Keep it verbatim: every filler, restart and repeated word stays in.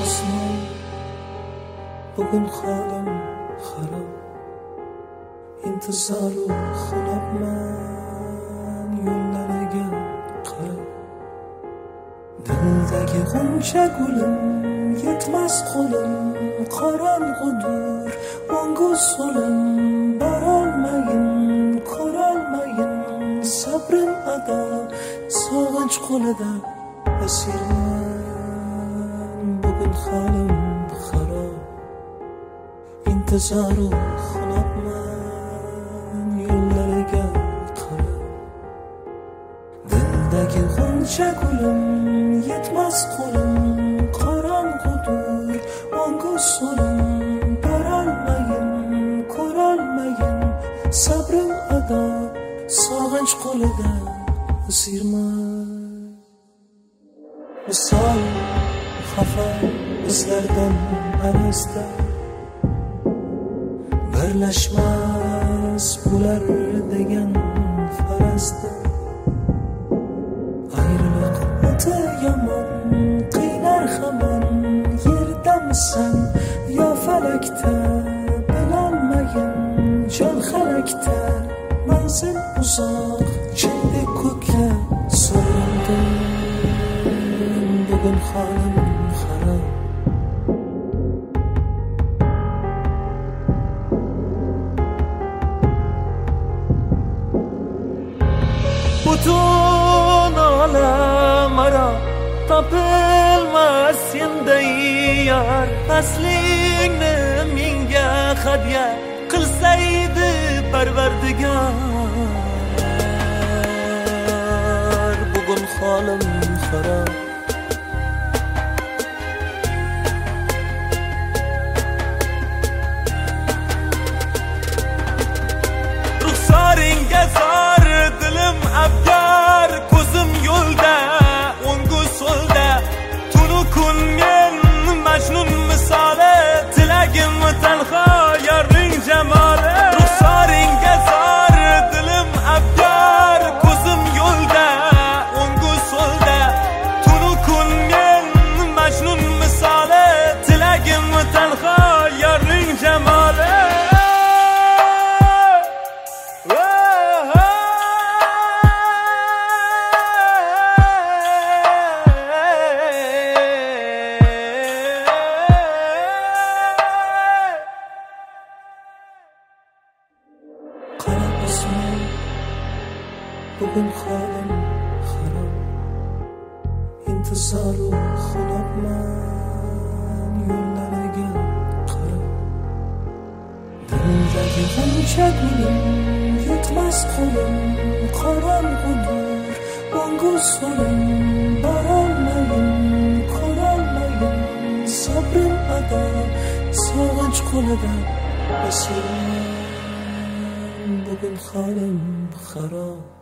osmon bugun holim xarob, intizoru xunobman yo'llariga qarab. Dildagi g'uncha gulim yetmas qo'lim, qorong'udur o'ngu so'lim. Borolmayin, ko'rolmayin, sabrim ado, sog'inch qo'lida asirman. Bugun holim xarob, intizoru xunobman yo'llariga qarab. Dildagi g'uncha gulim yetmas qo'lim, qorong'udur o'ngu so'lim. Borolmayin, ko'rolmayin, sabrim ado, sog'inch qo'lida asirman. Misol xafa bizlardan arasda birlashmas bo'lar degan farazda. Ayriliq o'ta yomon, qiynar hamon. Yerdamisan yo falakda, bilolmayin jon halakda. Manzil uzoq, chendek ko'kka so'raldim. Bugun holim xarob, butun olam aro topilmas senday yar. Aslingni menga hadya qilsaydi Parvardigor. Bugun holim xarob, ruxsoringga zor dilim abgor. Ko'zim yo'lda o'ngu so'lda, tunu kun men Majnun misoli. Tilagim tanho yorning jamoli. Ruxsoringga zor dilim abgor. Ko'zim yo'lda o'ngu so'lda, tunu kun men Majnun misoli. Tilagim tanho yorning jamoli. Bugun holim xarob, intizoru xunobman yo'llariga qarab. Dildagi g'uncha gulim yetmas qo'lim, qorong'udur o'ngu so'lim. Borolmayin, ko'rolmayin, sabrim ado, sog'inch qo'lida asirman. Bugun holim xarob.